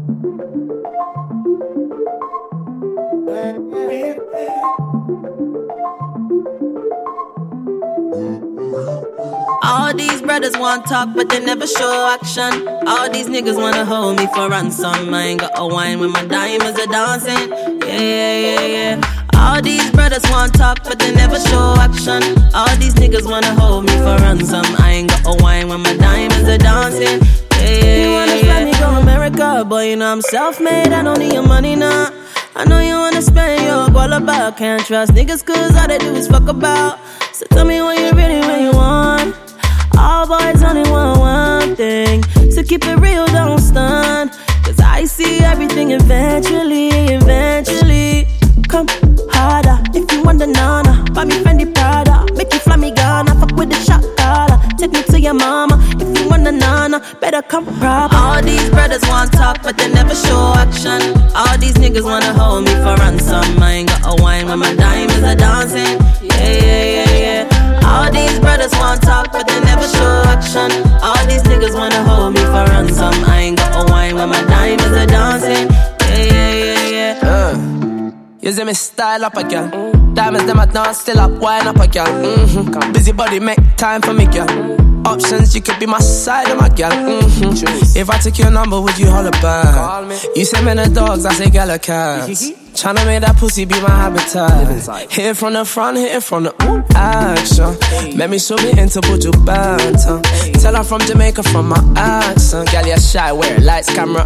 All these brothers want talk, but they never show action. All these niggas wanna hold me for ransom. I ain't got a wine when my diamonds are dancing. Yeah. All these brothers want talk, but they never show action. All these niggas wanna hold me for ransom. I ain't got a wine when my diamonds are dancing. Yeah. You wanna fly me go America, boy, you know I'm self-made. I don't need your money now. I know you wanna spend your guala about. Can't trust niggas cause all they do is fuck about. So tell me what you really want. All boys only want one thing, so keep it real, don't stun. Cause I see everything eventually. Come harder, if you want the nana. Buy me Fendi Prada, make you fly me Ghana. Fuck with the shot caller, take me to your mama. If you want the nana, better come proper. All these brothers want talk, but they never show action. All these niggas wanna hold me for ransom. I ain't got a wine when my diamonds are dancing. Yeah. All these brothers want talk, but they never show action. All these niggas wanna hold me for ransom. I ain't got a wine when my diamonds are dancing. Yeah. You see me style up again. Diamonds them at now, still up, wine up again. Busy body make time for me, girl. Options, you could be my side of my girl. If I took your number, would you holler back? You say men are dogs, I say gal are cats. Tryna make that pussy be my habitat. Hit it from the front, hit it from the action. Make me show me into Buju Banton. Tell her from Jamaica from my accent. Gal, you're shy, wear lights, camera.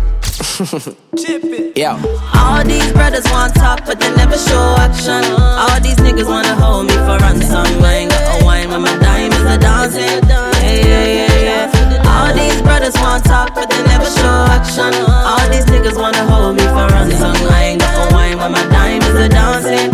Yo. All these brothers want talk, but they never show action. All these niggas wanna hold me for ransom. I ain't got a wine when my diamonds are dancing. Yeah. All these brothers want talk, but they never show action. All these niggas wanna hold me for ransom. I ain't got a wine when my diamonds are dancing.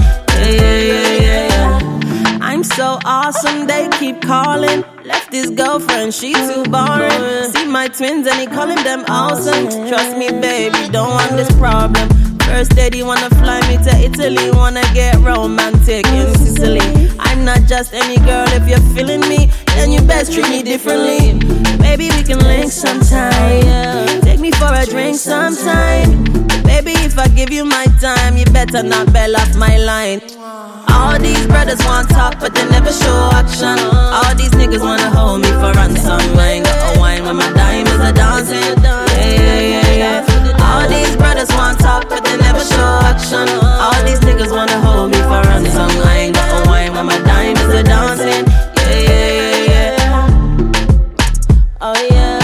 Yeah. I'm so awesome, they keep calling. Left his girlfriend, she too boring. See my twins and he calling them awesome. Trust me, baby, don't want this problem. First date, he wanna fly me to Italy. Wanna get romantic in Sicily. I'm not just any girl, if you're feeling me, then you best treat me differently. Baby, we can link sometime. Take me for a drink sometime. Baby, if I give you my time, you better not bail off my line. All these brothers want talk, but they never show action. All these niggas wanna hold me for ransom. I ain't got a wine when my diamonds are dancing. Yeah. All these brothers want talk, but they never show action. All these niggas wanna hold me for ransom. I ain't got a wine when my diamonds are dancing. Yeah. Oh yeah.